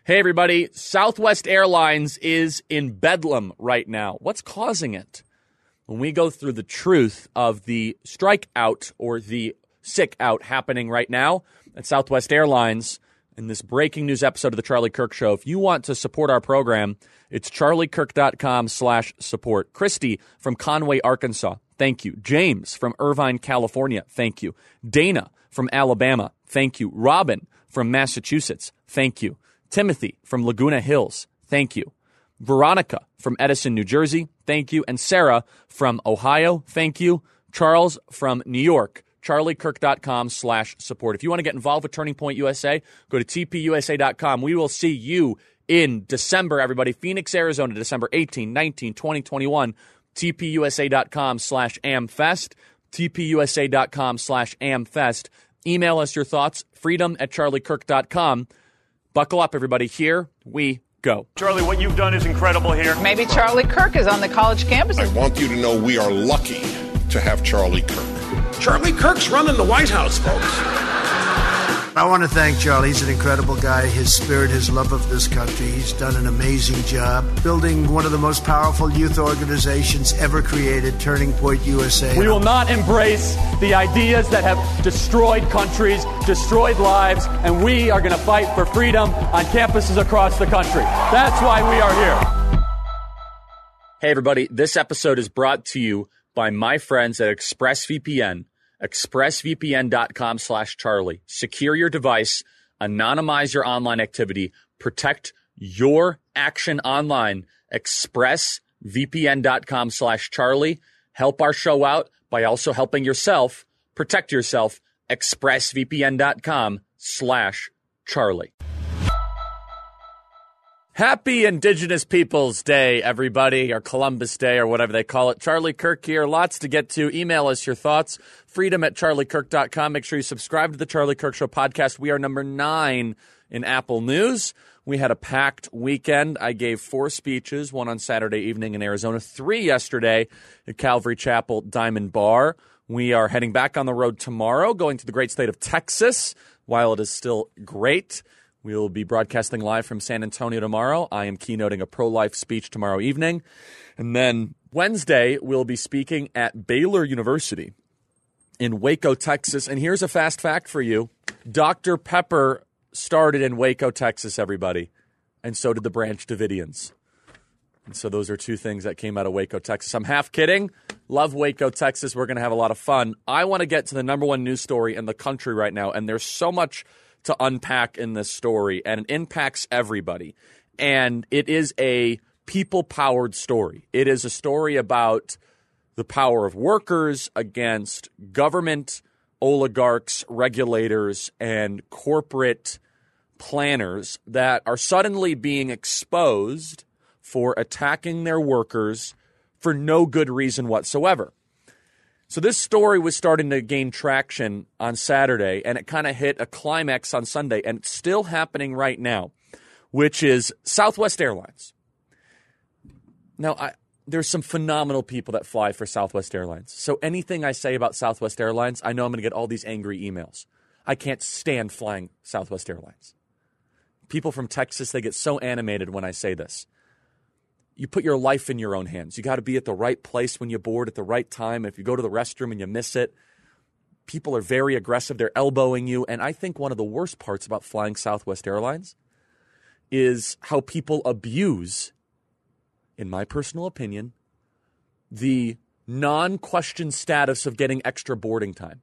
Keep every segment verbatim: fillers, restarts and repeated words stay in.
Hey, everybody. Southwest Airlines is in bedlam right now. What's causing it? When we go through the truth of the strike out or the sick out happening right now at Southwest Airlines in this breaking news episode of the Charlie Kirk Show, if you want to support our program, it's charliekirk.com slash support. Christy from Conway, Arkansas, thank you. James from Irvine, California, thank you. Dana from Alabama, thank you. Robin from Massachusetts, thank you. Timothy from Laguna Hills, thank you. Veronica from Edison, New Jersey, thank you. And Sarah from Ohio, thank you. Charles from New York, charliekirk.com slash support. If you want to get involved with Turning Point U S A, go to t p u s a dot com. We will see you in December, everybody. Phoenix, Arizona, December eighteenth, nineteenth, twentieth, twenty-first. t p u s a dot com slash amfest. t p u s a dot com slash amfest. Email us your thoughts, freedom at charliekirk dot com. Buckle up, everybody. Here we go. Charlie, what you've done is incredible here. Maybe Charlie Kirk is on the college campus. I want you to know we are lucky to have Charlie Kirk. Charlie Kirk's running the White House, folks. I want to thank Charlie. He's an incredible guy. His spirit, his love of this country. He's done an amazing job building one of the most powerful youth organizations ever created, Turning Point U S A. We will not embrace the ideas that have destroyed countries, destroyed lives, and we are going to fight for freedom on campuses across the country. That's why we are here. Hey, everybody. This episode is brought to you by my friends at ExpressVPN. expressvpn.com slash Charlie. Secure your device, anonymize your online activity, protect your action online. expressvpn.com slash Charlie. Help our show out by also helping yourself. Protect yourself. expressvpn.com slash Charlie. Happy Indigenous Peoples Day, everybody, or Columbus Day, or whatever they call it. Charlie Kirk here. Lots to get to. Email us your thoughts. Freedom at charliekirk dot com. Make sure you subscribe to the Charlie Kirk Show podcast. We are number nine in Apple News. We had a packed weekend. I gave four speeches, one on Saturday evening in Arizona, three yesterday at Calvary Chapel Diamond Bar. We are heading back on the road tomorrow, going to the great state of Texas, while it is still great. We will be broadcasting live from San Antonio tomorrow. I am keynoting a pro-life speech tomorrow evening. And then Wednesday, we'll be speaking at Baylor University in Waco, Texas. And here's a fast fact for you. Doctor Pepper started in Waco, Texas, everybody. And so did the Branch Davidians. And so those are two things that came out of Waco, Texas. I'm half kidding. Love Waco, Texas. We're going to have a lot of fun. I want to get to the number one news story in the country right now. And there's so much to unpack in this story, and it impacts everybody. And it is a people-powered story. It is a story about the power of workers against government, oligarchs, regulators, and corporate planners that are suddenly being exposed for attacking their workers for no good reason whatsoever. So this story was starting to gain traction on Saturday, and it kind of hit a climax on Sunday, and it's still happening right now, which is Southwest Airlines. Now, I, there's some phenomenal people that fly for Southwest Airlines. So anything I say about Southwest Airlines, I know I'm going to get all these angry emails. I can't stand flying Southwest Airlines. People from Texas, they get so animated when I say this. You put your life in your own hands. You got to be at the right place when you board at the right time. If you go to the restroom and you miss it, people are very aggressive. They're elbowing you. And I think one of the worst parts about flying Southwest Airlines is how people abuse, in my personal opinion, the non-question status of getting extra boarding time.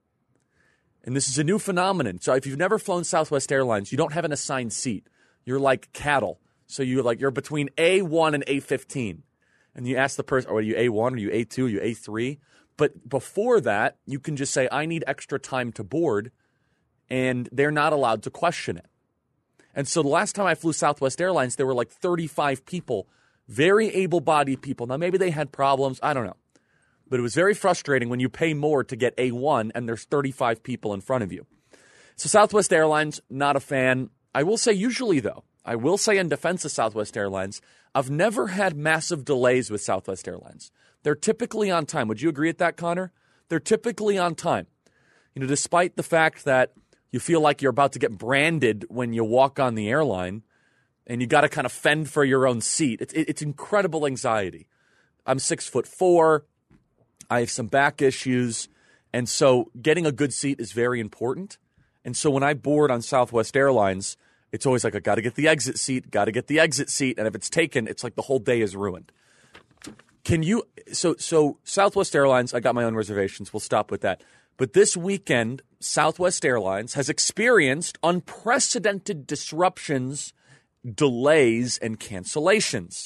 And this is a new phenomenon. So if you've never flown Southwest Airlines, you don't have an assigned seat. You're like cattle. So you're like you're between A one and A fifteen. And you ask the person, are you A one, are you A two, are you A three? But before that, you can just say, I need extra time to board, and they're not allowed to question it. And so the last time I flew Southwest Airlines, there were like thirty-five people, very able-bodied people. Now, maybe they had problems. I don't know. But it was very frustrating when you pay more to get A one and there's thirty-five people in front of you. So Southwest Airlines, not a fan. I will say usually, though, I will say in defense of Southwest Airlines, I've never had massive delays with Southwest Airlines. They're typically on time. Would you agree with that, Connor? They're typically on time. You know, despite the fact that you feel like you're about to get branded when you walk on the airline, and you got to kind of fend for your own seat. It's, it's incredible anxiety. I'm six foot four. I have some back issues. And so getting a good seat is very important. And so when I board on Southwest Airlines, it's always like, I got to get the exit seat, got to get the exit seat. And if it's taken, it's like the whole day is ruined. Can you – so so Southwest Airlines, I got my own reservations. We'll stop with that. But this weekend, Southwest Airlines has experienced unprecedented disruptions, delays, and cancellations.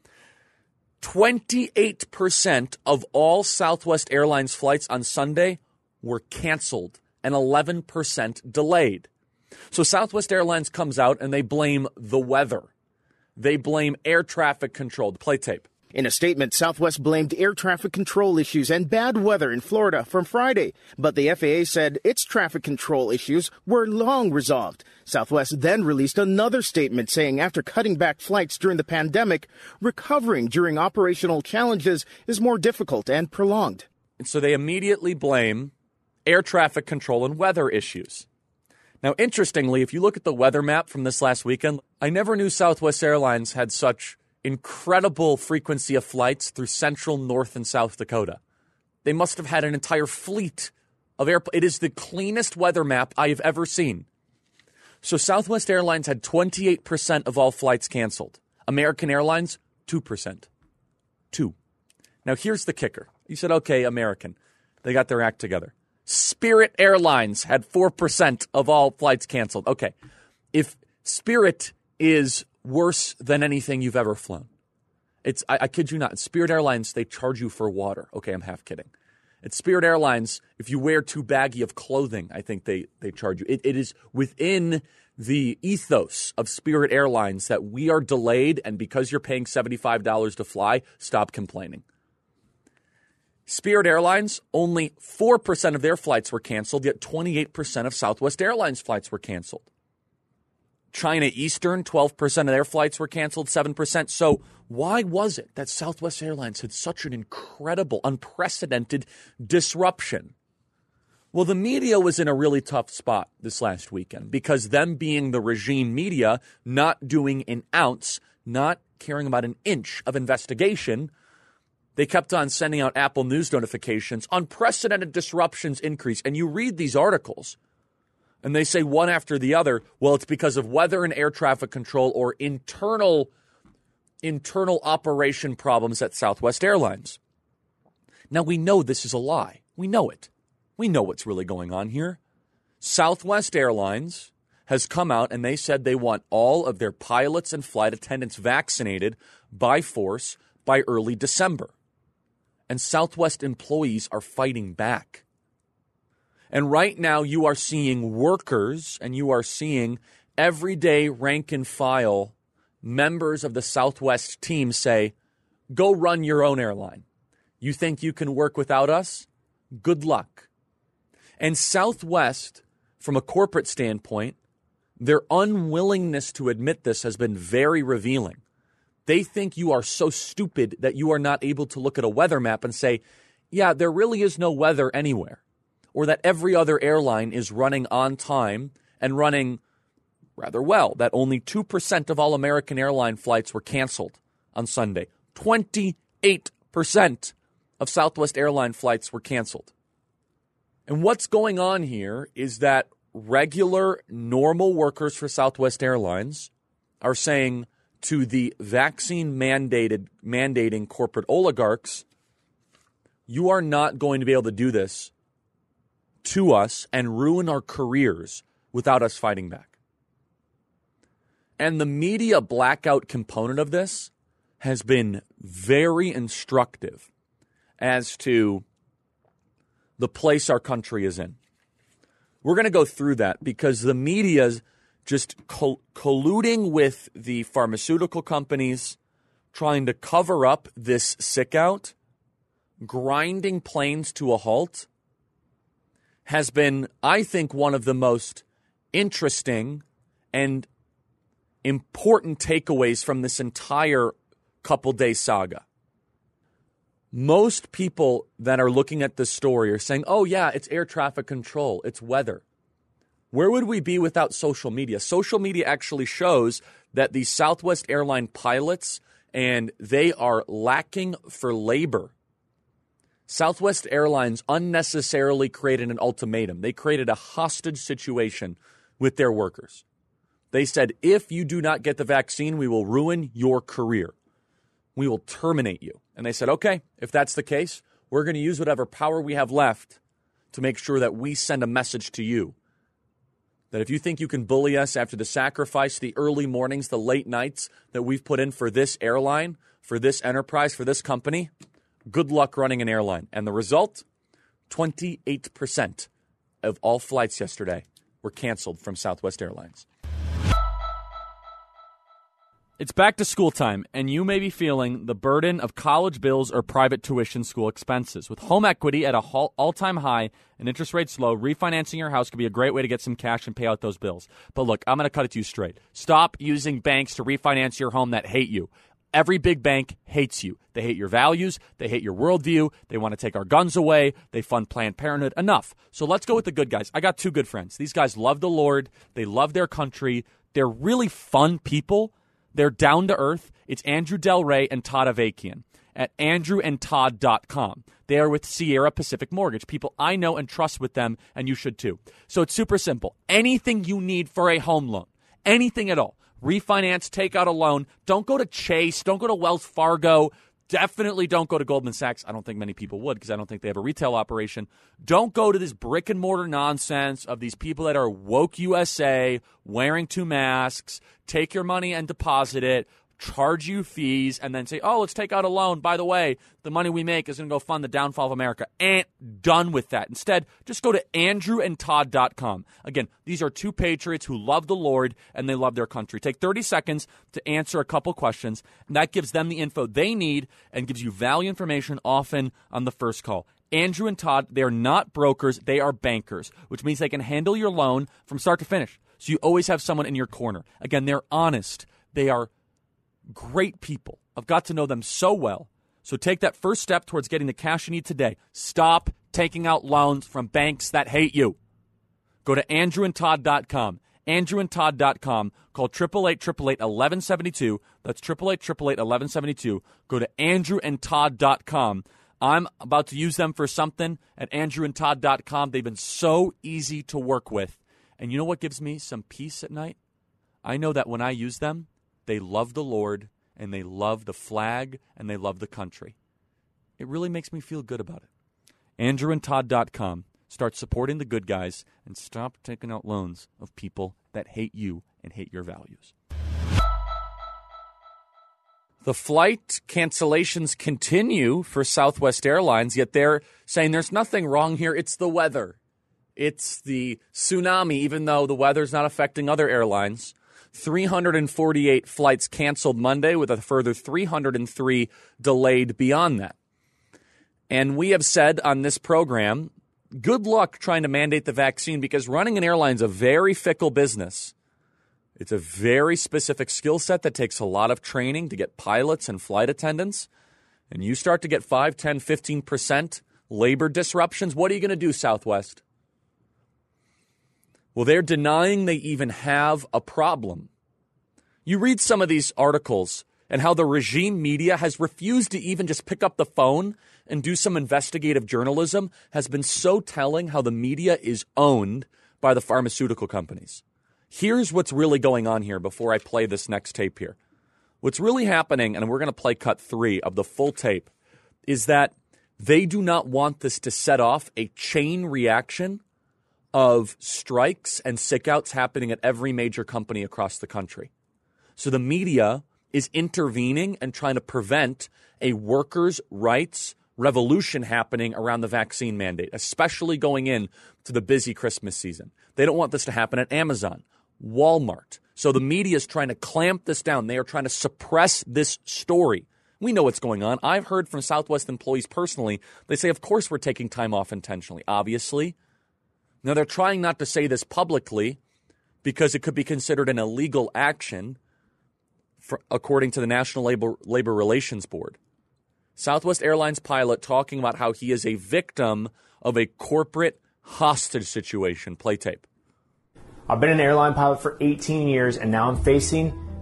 twenty-eight percent of all Southwest Airlines flights on Sunday were canceled and eleven percent delayed. So Southwest Airlines comes out and they blame the weather. They blame air traffic control. Play tape. In a statement, Southwest blamed air traffic control issues and bad weather in Florida from Friday. But the F A A said its traffic control issues were long resolved. Southwest then released another statement saying after cutting back flights during the pandemic, recovering during operational challenges is more difficult and prolonged. And so they immediately blame air traffic control and weather issues. Now, interestingly, if you look at the weather map from this last weekend, I never knew Southwest Airlines had such incredible frequency of flights through central, North, and South Dakota. They must have had an entire fleet of airplanes. It is the cleanest weather map I have ever seen. So Southwest Airlines had twenty-eight percent of all flights canceled. American Airlines, two percent. Two. Now, here's the kicker. You said, okay, American. They got their act together. Spirit Airlines had four percent of all flights canceled. Okay. If Spirit is worse than anything you've ever flown. It's I, I kid you not. At Spirit Airlines, they charge you for water. Okay, I'm half kidding. At Spirit Airlines, if you wear too baggy of clothing, I think they, they charge you. It, it is within the ethos of Spirit Airlines that we are delayed, and because you're paying seventy-five dollars to fly, stop complaining. Spirit Airlines, only four percent of their flights were canceled, yet twenty-eight percent of Southwest Airlines flights were canceled. China Eastern, twelve percent of their flights were canceled, seven percent. So why was it that Southwest Airlines had such an incredible, unprecedented disruption? Well, the media was in a really tough spot this last weekend because them being the regime media, not doing an ounce, not caring about an inch of investigation, they kept on sending out Apple News notifications, unprecedented disruptions increase. And you read these articles, and they say one after the other, well, it's because of weather and air traffic control or internal internal operation problems at Southwest Airlines. Now, we know this is a lie. We know it. We know what's really going on here. Southwest Airlines has come out and they said they want all of their pilots and flight attendants vaccinated by force by early December. And Southwest employees are fighting back. And right now you are seeing workers and you are seeing everyday rank and file members of the Southwest team say, go run your own airline. You think you can work without us? Good luck. And Southwest, from a corporate standpoint, their unwillingness to admit this has been very revealing. They think you are so stupid that you are not able to look at a weather map and say, yeah, there really is no weather anywhere. Or that every other airline is running on time and running rather well, that only two percent of all American airline flights were canceled on Sunday. twenty-eight percent of Southwest airline flights were canceled. And what's going on here is that regular, normal workers for Southwest Airlines are saying to the vaccine mandated mandating corporate oligarchs, you are not going to be able to do this to us and ruin our careers without us fighting back. And the media blackout component of this has been very instructive as to the place our country is in. We're going to go through that because the media's just co- colluding with the pharmaceutical companies, trying to cover up this sick out, grinding planes to a halt, has been, I think, one of the most interesting and important takeaways from this entire couple-day saga. Most people that are looking at this story are saying, oh, yeah, it's air traffic control, it's weather. Where would we be without social media? Social media actually shows that the Southwest airline pilots, and they are lacking for labor. Southwest Airlines unnecessarily created an ultimatum. They created a hostage situation with their workers. They said, if you do not get the vaccine, we will ruin your career. We will terminate you. And they said, okay, if that's the case, we're going to use whatever power we have left to make sure that we send a message to you. That if you think you can bully us after the sacrifice, the early mornings, the late nights that we've put in for this airline, for this enterprise, for this company, good luck running an airline. And the result, twenty-eight percent of all flights yesterday were canceled from Southwest Airlines. It's back to school time, and you may be feeling the burden of college bills or private tuition school expenses. With home equity at an all-time high and interest rates low, refinancing your house could be a great way to get some cash and pay out those bills. But look, I'm going to cut it to you straight. Stop using banks to refinance your home that hate you. Every big bank hates you. They hate your values. They hate your worldview. They want to take our guns away. They fund Planned Parenthood. Enough. So let's go with the good guys. I got two good friends. These guys love the Lord. They love their country. They're really fun people. They're down to earth. It's Andrew Del Rey and Todd Avakian at andrew and todd dot com. They are with Sierra Pacific Mortgage, people I know and trust with them, and you should too. So it's super simple. Anything you need for a home loan, anything at all, refinance, take out a loan, don't go to Chase, don't go to Wells Fargo, definitely don't go to Goldman Sachs. I don't think many people would because I don't think they have a retail operation. Don't go to this brick and mortar nonsense of these people that are woke U S A, wearing two masks, take your money and deposit it, charge you fees, and then say, oh, let's take out a loan. By the way, the money we make is going to go fund the downfall of America. Ain't done with that. Instead, just go to andrew and todd dot com. Again, these are two patriots who love the Lord and they love their country. Take thirty seconds to answer a couple questions, and that gives them the info they need and gives you value information often on the first call. Andrew and Todd, they are not brokers, they are bankers, which means they can handle your loan from start to finish. So you always have someone in your corner. Again, they're honest. They are great people. I've got to know them so well. So take that first step towards getting the cash you need today. Stop taking out loans from banks that hate you. Go to andrew and todd dot com. andrew and todd dot com. Call eight eight eight, eight eight eight, one one seven two. That's eight eight eight, eight eight eight, one one seven two. Go to andrew and todd dot com. I'm about to use them for something at andrew and todd dot com. They've been so easy to work with. And you know what gives me some peace at night? I know that when I use them, they love the Lord, and they love the flag, and they love the country. It really makes me feel good about it. andrew and todd dot com. Start supporting the good guys, and stop taking out loans of people that hate you and hate your values. The flight cancellations continue for Southwest Airlines, yet they're saying there's nothing wrong here. It's the weather. It's the tsunami, even though the weather's not affecting other airlines. three hundred forty-eight flights canceled Monday, with a further three hundred three delayed beyond that. And we have said on this program, good luck trying to mandate the vaccine, because running an airline is a very fickle business. It's a very specific skill set that takes a lot of training to get pilots and flight attendants. And you start to get five, ten, fifteen percent labor disruptions. What are you going to do, Southwest? Well, they're denying they even have a problem. You read some of these articles and how the regime media has refused to even just pick up the phone and do some investigative journalism has been so telling how the media is owned by the pharmaceutical companies. Here's what's really going on here before I play this next tape here. What's really happening, and we're going to play cut three of the full tape, is that they do not want this to set off a chain reaction of strikes and sickouts happening at every major company across the country. So the media is intervening and trying to prevent a workers' rights revolution happening around the vaccine mandate, especially going in to the busy Christmas season. They don't want this to happen at Amazon, Walmart. So the media is trying to clamp this down. They are trying to suppress this story. We know what's going on. I've heard from Southwest employees personally. They say, of course, we're taking time off intentionally, obviously. Now, they're trying not to say this publicly because it could be considered an illegal action, for, according to the National Labor, Labor Relations Board. Southwest Airlines pilot talking about how he is a victim of a corporate hostage situation. Play tape. I've been an airline pilot for eighteen years, and now I'm facing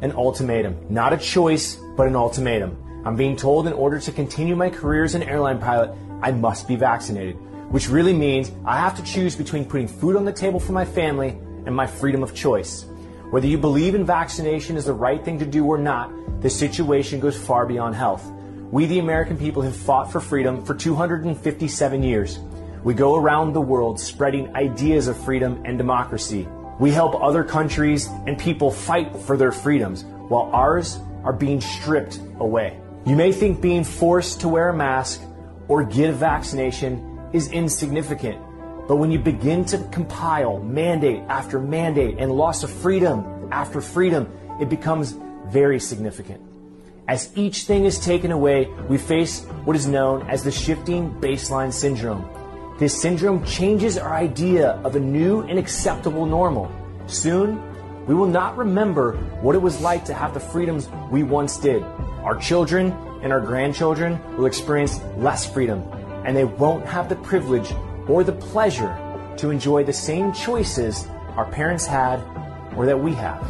an ultimatum. Not a choice, but an ultimatum. I'm being told in order to continue my career as an airline pilot, I must be vaccinated, which really means I have to choose between putting food on the table for my family and my freedom of choice. Whether you believe in vaccination is the right thing to do or not, the situation goes far beyond health. We, the American people, have fought for freedom for two hundred fifty-seven years. We go around the world spreading ideas of freedom and democracy. We help other countries and people fight for their freedoms, while ours are being stripped away. You may think being forced to wear a mask or get a vaccination is insignificant, but when you begin to compile mandate after mandate and loss of freedom after freedom, it becomes very significant. As each thing is taken away, we face what is known as the shifting baseline syndrome. This syndrome changes our idea of a new and acceptable normal. Soon, we will not remember what it was like to have the freedoms we once did. Our children and our grandchildren will experience less freedom, and they won't have the privilege or the pleasure to enjoy the same choices our parents had or that we have.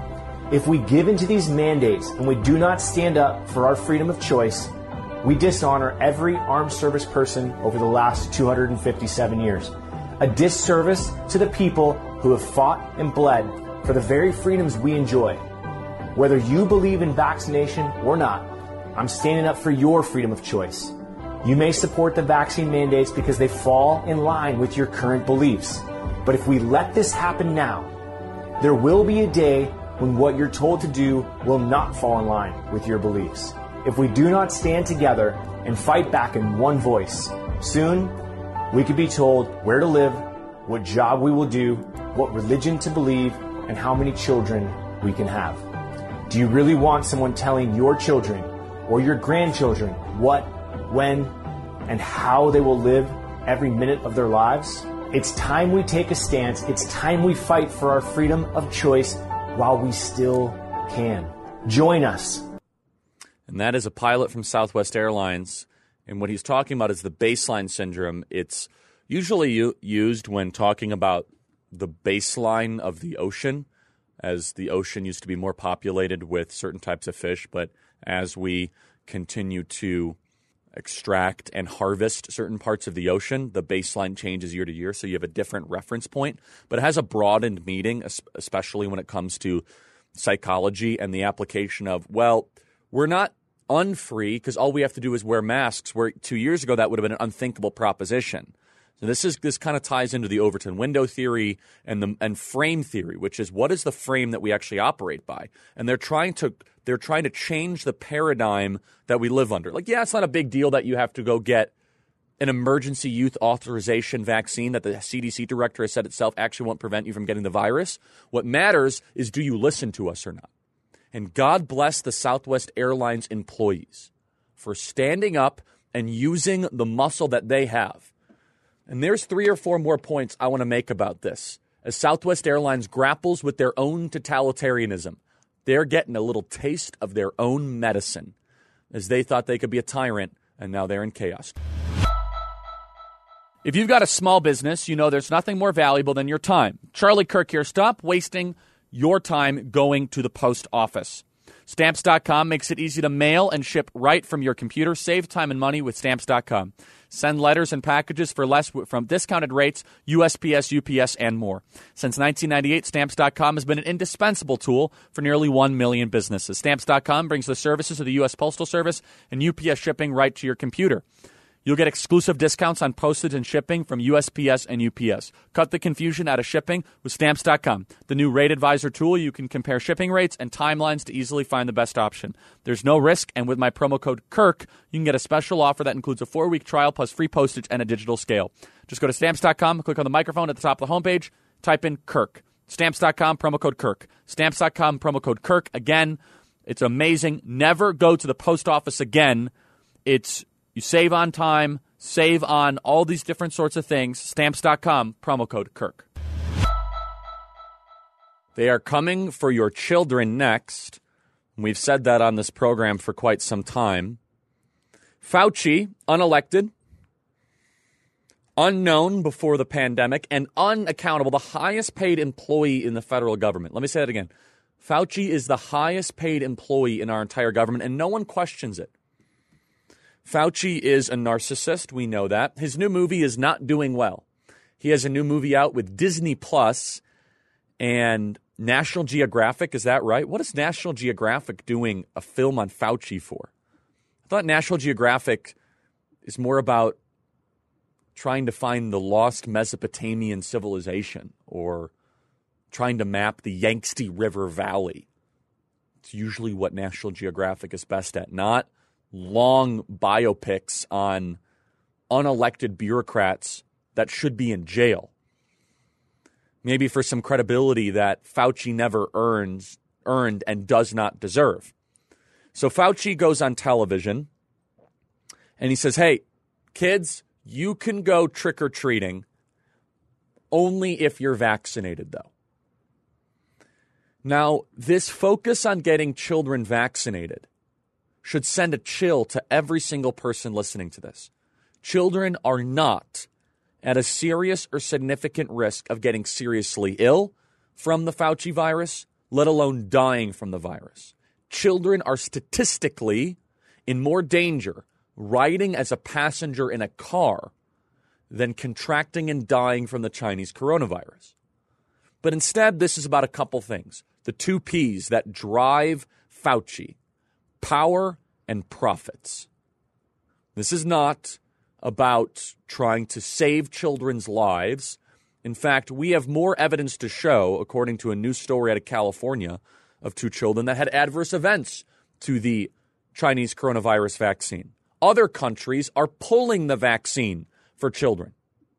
If we give into these mandates and we do not stand up for our freedom of choice, we dishonor every armed service person over the last two hundred fifty-seven years. A disservice to the people who have fought and bled for the very freedoms we enjoy. Whether you believe in vaccination or not, I'm standing up for your freedom of choice. You may support the vaccine mandates because they fall in line with your current beliefs. But if we let this happen now, there will be a day when what you're told to do will not fall in line with your beliefs. If we do not stand together and fight back in one voice, soon we could be told where to live, what job we will do, what religion to believe, and how many children we can have. Do you really want someone telling your children or your grandchildren what, when, and how they will live every minute of their lives? It's time we take a stance. It's time we fight for our freedom of choice while we still can. Join us. And that is a pilot from Southwest Airlines. And what he's talking about is the baseline syndrome. It's usually u- used when talking about the baseline of the ocean, as the ocean used to be more populated with certain types of fish. But as we continue to extract and harvest certain parts of the ocean, the baseline changes year to year, so you have a different reference point. But it has a broadened meaning, especially when it comes to psychology and the application of, well, we're not unfree because all we have to do is wear masks, where two years ago that would have been an unthinkable proposition. So this is this kind of ties into the Overton window theory and the and frame theory, which is what is the frame that we actually operate by? And they're trying to they're trying to change the paradigm that we live under. Like, yeah, it's not a big deal that you have to go get an emergency youth authorization vaccine that the C D C director has said itself actually won't prevent you from getting the virus. What matters is, do you listen to us or not? And God bless the Southwest Airlines employees for standing up and using the muscle that they have. And there's three or four more points I want to make about this. As Southwest Airlines grapples with their own totalitarianism, they're getting a little taste of their own medicine, as they thought they could be a tyrant, and now they're in chaos. If you've got a small business, you know there's nothing more valuable than your time. Charlie Kirk here. Stop wasting your time going to the post office. Stamps dot com makes it easy to mail and ship right from your computer. Save time and money with Stamps dot com. Send letters and packages for less from discounted rates, U S P S, U P S, and more. Since nineteen ninety-eight, Stamps dot com has been an indispensable tool for nearly one million businesses. Stamps dot com brings the services of the U S Postal Service and U P S shipping right to your computer. You'll get exclusive discounts on postage and shipping from U S P S and U P S. Cut the confusion out of shipping with Stamps dot com. The new Rate Advisor tool, you can compare shipping rates and timelines to easily find the best option. There's no risk, and with my promo code KIRK, you can get a special offer that includes a four-week trial plus free postage and a digital scale. Just go to Stamps dot com, click on the microphone at the top of the homepage, type in KIRK. Stamps dot com, promo code KIRK. Stamps dot com, promo code KIRK. Again, it's amazing. Never go to the post office again. It's You save on time, save on all these different sorts of things. Stamps dot com, promo code KIRK. They are coming for your children next. We've said that on this program for quite some time. Fauci, unelected, unknown before the pandemic, and unaccountable, the highest paid employee in the federal government. Let me say that again. Fauci is the highest paid employee in our entire government, and no one questions it. Fauci is a narcissist. We know that. His new movie is not doing well. He has a new movie out with Disney Plus and National Geographic. Is that right? What is National Geographic doing a film on Fauci for? I thought National Geographic is more about trying to find the lost Mesopotamian civilization or trying to map the Yangtze River Valley. It's usually what National Geographic is best at, not long biopics on unelected bureaucrats that should be in jail. Maybe for some credibility that Fauci never earns, earned and does not deserve. So Fauci goes on television and he says, hey, kids, you can go trick-or-treating only if you're vaccinated, though. Now, this focus on getting children vaccinated should send a chill to every single person listening to this. Children are not at a serious or significant risk of getting seriously ill from the Fauci virus, let alone dying from the virus. Children are statistically in more danger riding as a passenger in a car than contracting and dying from the Chinese coronavirus. But instead, this is about a couple things. The two P's that drive Fauci: power and profits. This is not about trying to save children's lives. In fact, we have more evidence to show, according to a new story out of California, of two children that had adverse events to the Chinese coronavirus vaccine. Other countries are pulling the vaccine for children.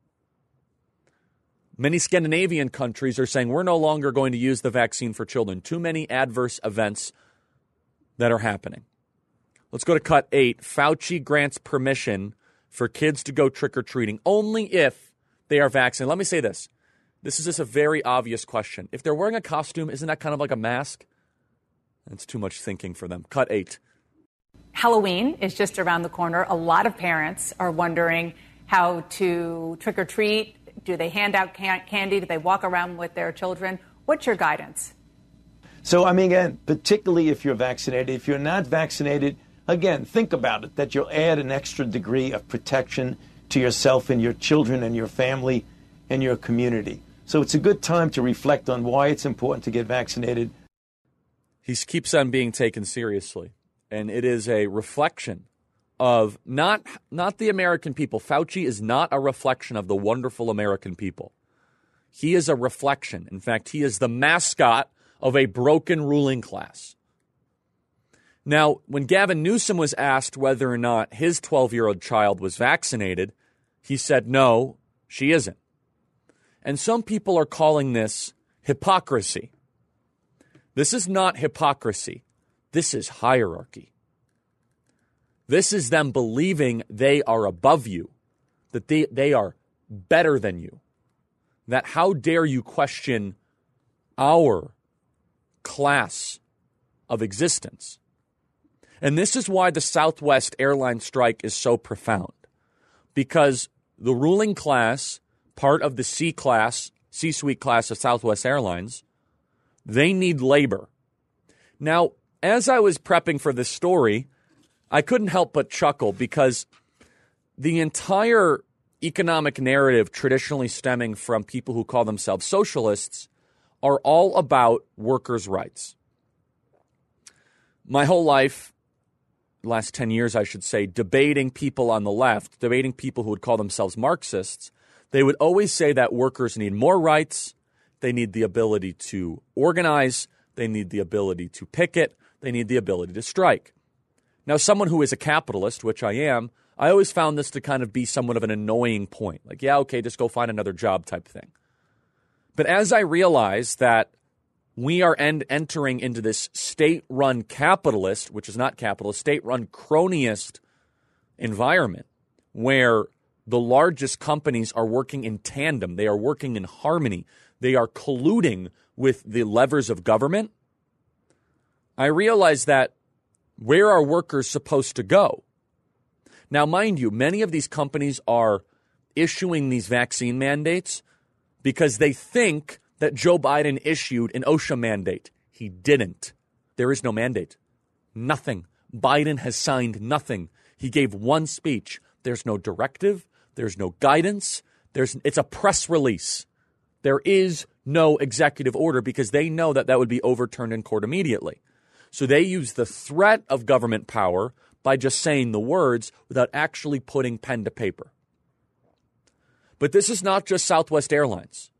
Many Scandinavian countries are saying we're no longer going to use the vaccine for children. Too many adverse events that are happening. Let's go to cut eight. Fauci grants permission for kids to go trick-or-treating only if they are vaccinated. Let me say this. This is just a very obvious question. If they're wearing a costume, isn't that kind of like a mask? It's too much thinking for them. Cut eight. Halloween is just around the corner. A lot of parents are wondering how to trick-or-treat. Do they hand out can- candy? Do they walk around with their children? What's your guidance? So, I mean, again, particularly if you're vaccinated. If you're not vaccinated, again, think about it, that you'll add an extra degree of protection to yourself and your children and your family and your community. So it's a good time to reflect on why it's important to get vaccinated. He keeps on being taken seriously, and it is a reflection of not not the American people. Fauci is not a reflection of the wonderful American people. He is a reflection. In fact, he is the mascot of a broken ruling class. Now, when Gavin Newsom was asked whether or not his twelve-year-old child was vaccinated, he said, no, she isn't. And some people are calling this hypocrisy. This is not hypocrisy. This is hierarchy. This is them believing they are above you, that they, they are better than you, that how dare you question our class of existence. And this is why the Southwest airline strike is so profound, because the ruling class, part of the C-class, C-suite class of Southwest Airlines, they need labor. Now, as I was prepping for this story, I couldn't help but chuckle because the entire economic narrative traditionally stemming from people who call themselves socialists are all about workers' rights. My whole life, last ten years, I should say, debating people on the left, debating people who would call themselves Marxists, they would always say that workers need more rights, they need the ability to organize, they need the ability to picket, they need the ability to strike. Now, someone who is a capitalist, which I am, I always found this to kind of be somewhat of an annoying point. Like, yeah, okay, just go find another job type thing. But as I realized that we are end- entering into this state-run capitalist, which is not capitalist, state-run cronyist environment where the largest companies are working in tandem, they are working in harmony, they are colluding with the levers of government, I realized that where are workers supposed to go? Now, mind you, many of these companies are issuing these vaccine mandates because they think that Joe Biden issued an OSHA mandate. He didn't. There is no mandate. Nothing. Biden has signed nothing. He gave one speech. There's no directive. There's no guidance. There's it's a press release. There is no executive order because they know that that would be overturned in court immediately. So they use the threat of government power by just saying the words without actually putting pen to paper. But this is not just Southwest Airlines.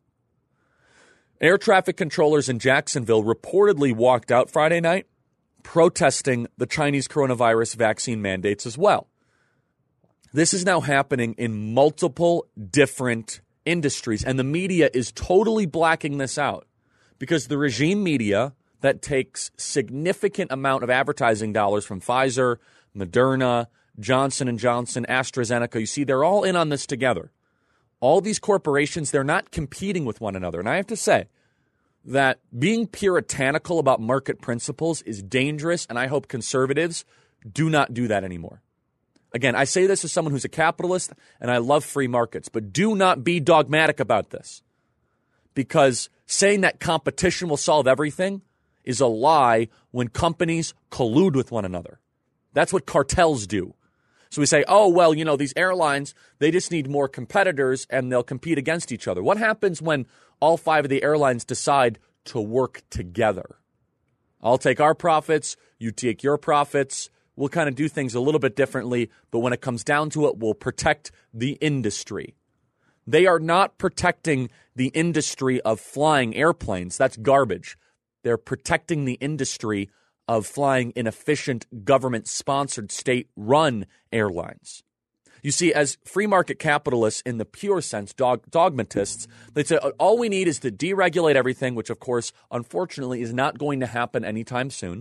Air traffic controllers in Jacksonville reportedly walked out Friday night protesting the Chinese coronavirus vaccine mandates as well. This is now happening in multiple different industries, and the media is totally blacking this out because the regime media that takes significant amount of advertising dollars from Pfizer, Moderna, Johnson and Johnson, AstraZeneca, you see, they're all in on this together. All these corporations, they're not competing with one another. And I have to say that being puritanical about market principles is dangerous, and I hope conservatives do not do that anymore. Again, I say this as someone who's a capitalist, and I love free markets, but do not be dogmatic about this. Because saying that competition will solve everything is a lie when companies collude with one another. That's what cartels do. So we say, oh, well, you know, these airlines, they just need more competitors and they'll compete against each other. What happens when all five of the airlines decide to work together? I'll take our profits, you take your profits. We'll kind of do things a little bit differently, but when it comes down to it, we'll protect the industry. They are not protecting the industry of flying airplanes. That's garbage. They're protecting the industry of flying inefficient government-sponsored, state-run airlines. You see, as free market capitalists in the pure sense, dog, dogmatists, they say all we need is to deregulate everything, which, of course, unfortunately is not going to happen anytime soon.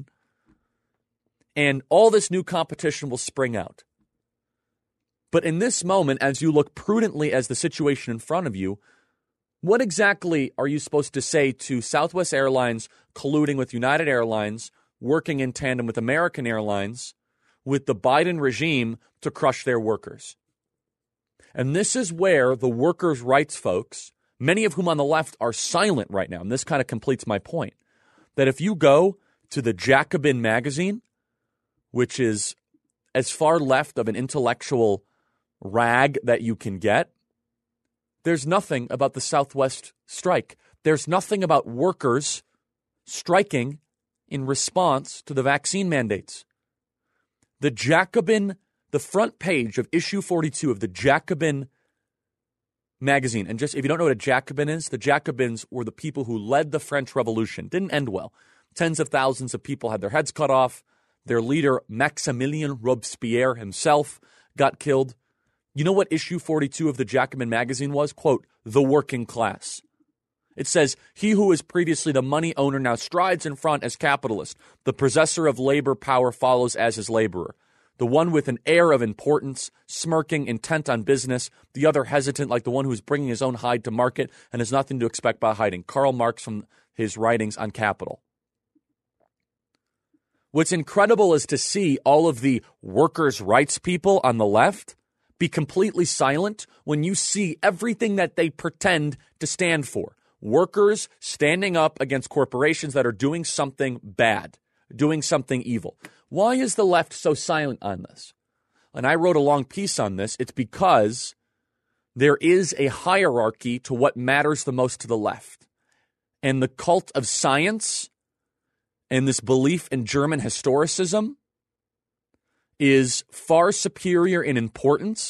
And all this new competition will spring out. But in this moment, as you look prudently as the situation in front of you, what exactly are you supposed to say to Southwest Airlines colluding with United Airlines, working in tandem with American Airlines, with the Biden regime to crush their workers? And this is where the workers' rights folks, many of whom on the left are silent right now, and this kind of completes my point, that if you go to the Jacobin magazine, which is as far left of an intellectual rag that you can get, there's nothing about the Southwest strike. There's nothing about workers striking in response to the vaccine mandates. The Jacobin, the front page of issue forty-two of the Jacobin magazine, and just if you don't know what a Jacobin is, the Jacobins were the people who led the French Revolution. Didn't end well. Tens of thousands of people had their heads cut off. Their leader, Maximilien Robespierre himself, got killed. You know what issue forty-two of the Jacobin magazine was? Quote, the working class. It says, he who was previously the money owner now strides in front as capitalist. The possessor of labor power follows as his laborer. The one with an air of importance, smirking, intent on business. The other hesitant, like the one who is bringing his own hide to market and has nothing to expect by hiding. Karl Marx from his writings on Capital. What's incredible is to see all of the workers' rights people on the left be completely silent when you see everything that they pretend to stand for. Workers standing up against corporations that are doing something bad, doing something evil. Why is the left so silent on this? And I wrote a long piece on this. It's because there is a hierarchy to what matters the most to the left. And the cult of science and this belief in German historicism is far superior in importance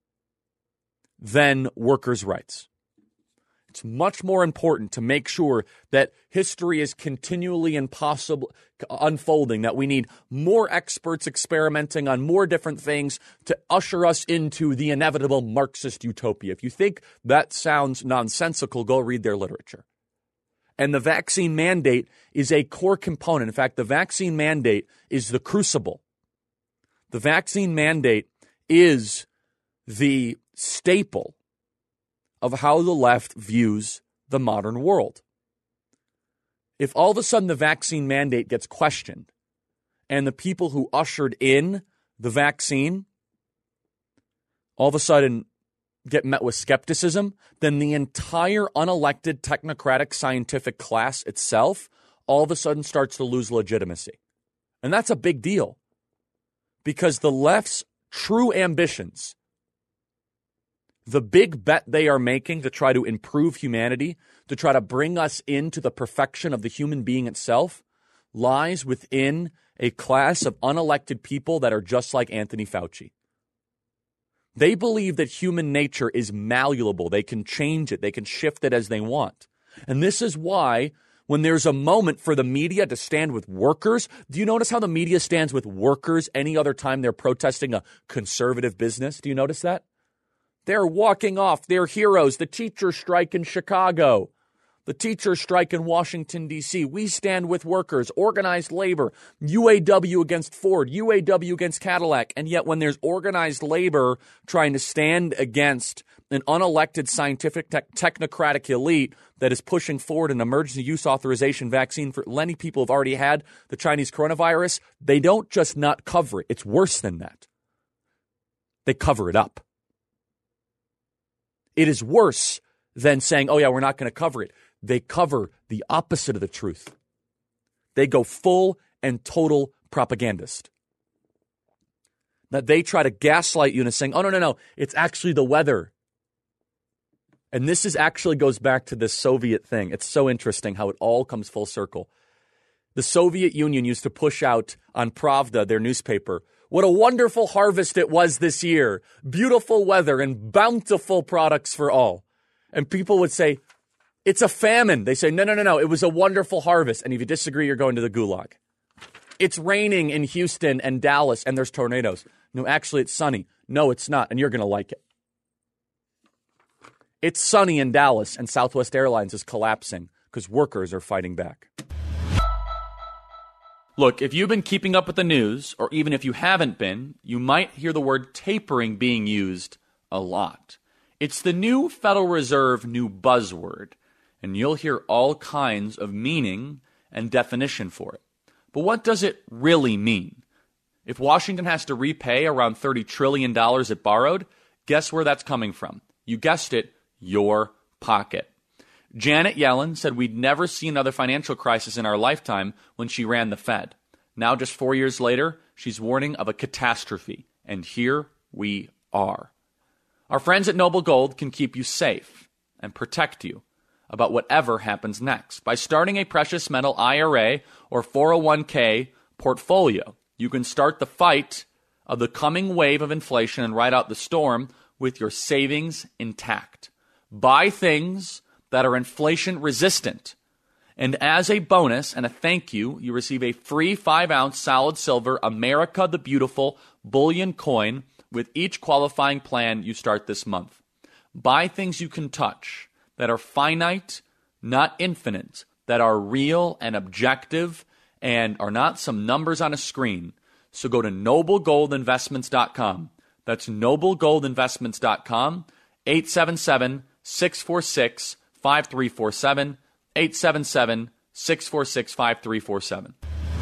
than workers' rights. It's much more important to make sure that history is continually impossible unfolding, that we need more experts experimenting on more different things to usher us into the inevitable Marxist utopia. If you think that sounds nonsensical, go read their literature. And the vaccine mandate is a core component. In fact, the vaccine mandate is the crucible. The vaccine mandate is the staple of how the left views the modern world. If all of a sudden the vaccine mandate gets questioned and the people who ushered in the vaccine all of a sudden get met with skepticism, then the entire unelected technocratic scientific class itself all of a sudden starts to lose legitimacy. And that's a big deal because the left's true ambitions, the big bet they are making to try to improve humanity, to try to bring us into the perfection of the human being itself, lies within a class of unelected people that are just like Anthony Fauci. They believe that human nature is malleable. They can change it. They can shift it as they want. And this is why when there's a moment for the media to stand with workers, do you notice how the media stands with workers any other time they're protesting a conservative business? Do you notice that? They're walking off. They're heroes. The teachers strike in Chicago. The teachers strike in Washington, D C. We stand with workers, organized labor, U A W against Ford, U A W against Cadillac. And yet when there's organized labor trying to stand against an unelected scientific te- technocratic elite that is pushing forward an emergency use authorization vaccine for many people who've already had the Chinese coronavirus, they don't just not cover it. It's worse than that. They cover it up. It is worse than saying, oh, yeah, we're not going to cover it. They cover the opposite of the truth. They go full and total propagandist. Now, they try to gaslight you into saying, oh, no, no, no, it's actually the weather. And this is actually goes back to this Soviet thing. It's so interesting how it all comes full circle. The Soviet Union used to push out on Pravda, their newspaper, what a wonderful harvest it was this year. Beautiful weather and bountiful products for all. And people would say, it's a famine. They say, no, no, no, no, it was a wonderful harvest. And if you disagree, you're going to the gulag. It's raining in Houston and Dallas and there's tornadoes. No, actually, it's sunny. No, it's not. And you're going to like it. It's sunny in Dallas and Southwest Airlines is collapsing because workers are fighting back. Look, if you've been keeping up with the news, or even if you haven't been, you might hear the word tapering being used a lot. It's the new Federal Reserve new buzzword, and you'll hear all kinds of meaning and definition for it. But what does it really mean? If Washington has to repay around thirty trillion dollars it borrowed, guess where that's coming from? You guessed it, your pocket. Janet Yellen said we'd never see another financial crisis in our lifetime when she ran the Fed. Now, just four years later, she's warning of a catastrophe. And here we are. Our friends at Noble Gold can keep you safe and protect you about whatever happens next. By starting a precious metal I R A or four oh one k portfolio, you can start the fight of the coming wave of inflation and ride out the storm with your savings intact. Buy things that are inflation resistant. And as a bonus and a thank you, you receive a free five ounce solid silver America the Beautiful bullion coin with each qualifying plan you start this month. Buy things you can touch that are finite, not infinite, that are real and objective and are not some numbers on a screen. So go to noble gold investments dot com. That's noble gold investments dot com, eight seven seven, six four six, five three four seven, eight seven seven, six four six, five three four seven.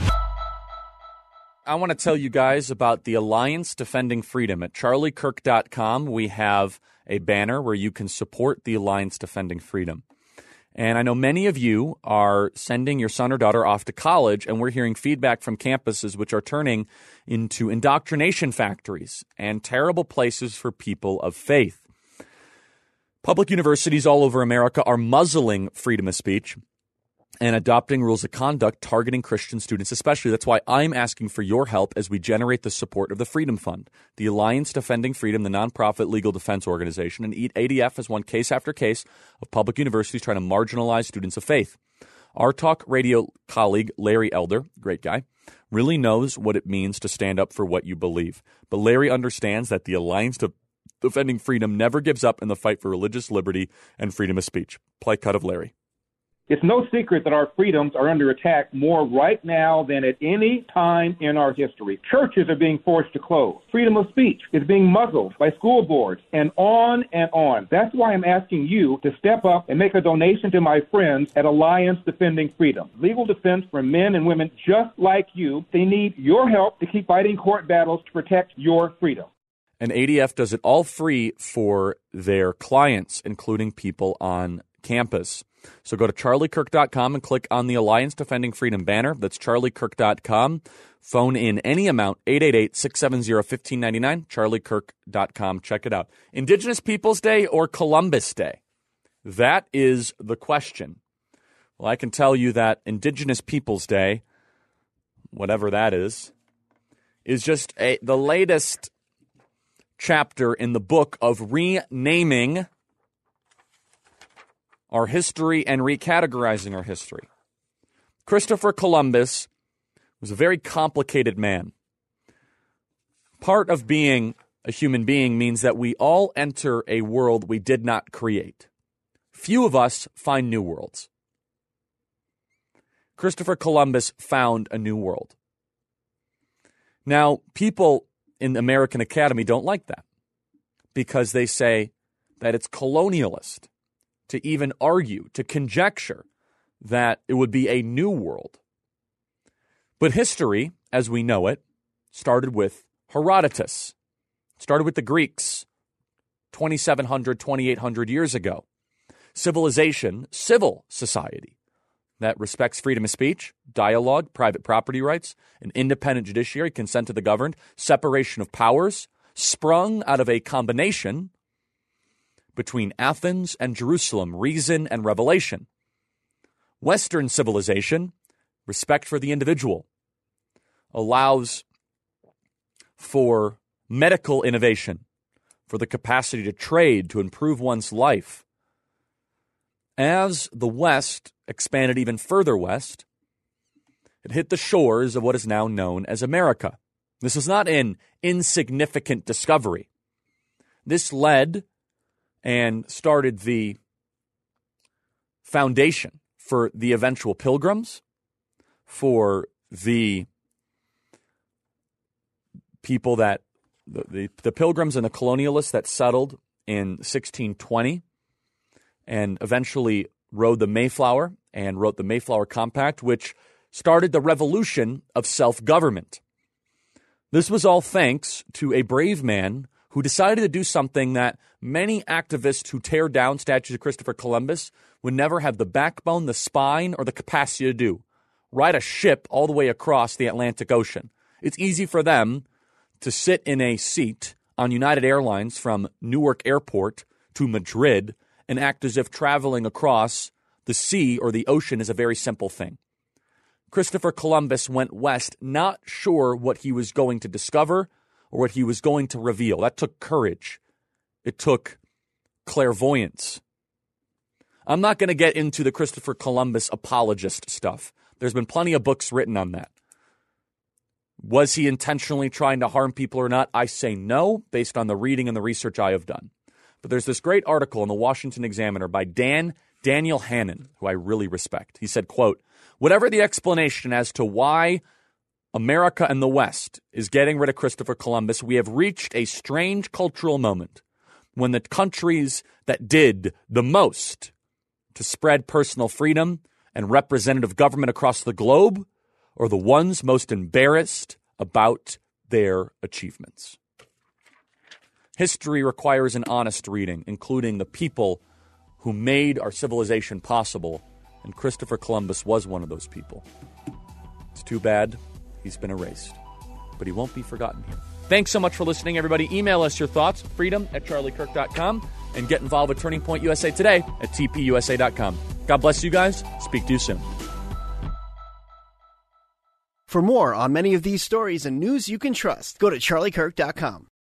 I want to tell you guys about the Alliance Defending Freedom. At charlie kirk dot com, we have a banner where you can support the Alliance Defending Freedom. And I know many of you are sending your son or daughter off to college, and we're hearing feedback from campuses which are turning into indoctrination factories and terrible places for people of faith. Public universities all over America are muzzling freedom of speech and adopting rules of conduct targeting Christian students especially. That's why I'm asking for your help as we generate the support of the Freedom Fund. The Alliance Defending Freedom, the nonprofit legal defense organization, and A D F has won case after case of public universities trying to marginalize students of faith. Our talk radio colleague, Larry Elder, great guy, really knows what it means to stand up for what you believe. But Larry understands that the Alliance Defending Freedom never gives up in the fight for religious liberty and freedom of speech. Play cut of Larry. It's no secret that our freedoms are under attack more right now than at any time in our history. Churches are being forced to close. Freedom of speech is being muzzled by school boards, and on and on. That's why I'm asking you to step up and make a donation to my friends at Alliance Defending Freedom. Legal defense for men and women just like you. They need your help to keep fighting court battles to protect your freedom. And A D F does it all free for their clients, including people on campus. So go to charlie kirk dot com and click on the Alliance Defending Freedom banner. That's charlie kirk dot com. Phone in any amount, eight eight eight, six seven zero, one five nine nine, charlie kirk dot com. Check it out. Indigenous Peoples Day or Columbus Day? That is the question. Well, I can tell you that Indigenous Peoples Day, whatever that is, is just a, the latest chapter in the book of renaming our history and recategorizing our history. Christopher Columbus was a very complicated man. Part of being a human being means that we all enter a world we did not create. Few of us find new worlds. Christopher Columbus found a new world. Now, people in the American Academy don't like that because they say that it's colonialist to even argue, to conjecture that it would be a new world. But history, as we know it, started with Herodotus. It started with the Greeks twenty-seven hundred, twenty-eight hundred years ago. Civilization, civil society that respects freedom of speech, dialogue, private property rights, an independent judiciary, consent to the governed, separation of powers, sprung out of a combination between Athens and Jerusalem, reason and revelation. Western civilization, respect for the individual, allows for medical innovation, for the capacity to trade, to improve one's life. As the West expanded even further west, it hit the shores of what is now known as America. This was not an insignificant discovery. This led and started the foundation for the eventual Pilgrims, for the people that, the, the, the Pilgrims and the colonialists that settled in sixteen twenty and eventually rode the Mayflower and wrote the Mayflower Compact, which started the revolution of self-government. This was all thanks to a brave man who decided to do something that many activists who tear down statues of Christopher Columbus would never have the backbone, the spine, or the capacity to do. Ride a ship all the way across the Atlantic Ocean. It's easy for them to sit in a seat on United Airlines from Newark Airport to Madrid and act as if traveling across the sea or the ocean is a very simple thing. Christopher Columbus went west, not sure what he was going to discover or what he was going to reveal. That took courage. It took clairvoyance. I'm not going to get into the Christopher Columbus apologist stuff. There's been plenty of books written on that. Was he intentionally trying to harm people or not? I say no, based on the reading and the research I have done. But there's this great article in the Washington Examiner by Dan Daniel Hannan, who I really respect. He said, quote, "Whatever the explanation as to why America and the West is getting rid of Christopher Columbus, we have reached a strange cultural moment when the countries that did the most to spread personal freedom and representative government across the globe are the ones most embarrassed about their achievements." History requires an honest reading, including the people who made our civilization possible, and Christopher Columbus was one of those people. It's too bad he's been erased, but he won't be forgotten here. Thanks so much for listening, everybody. Email us your thoughts, freedom at charlie kirk dot com, and get involved with Turning Point U S A today at t p u s a dot com. God bless you guys. Speak to you soon. For more on many of these stories and news you can trust, go to charlie kirk dot com.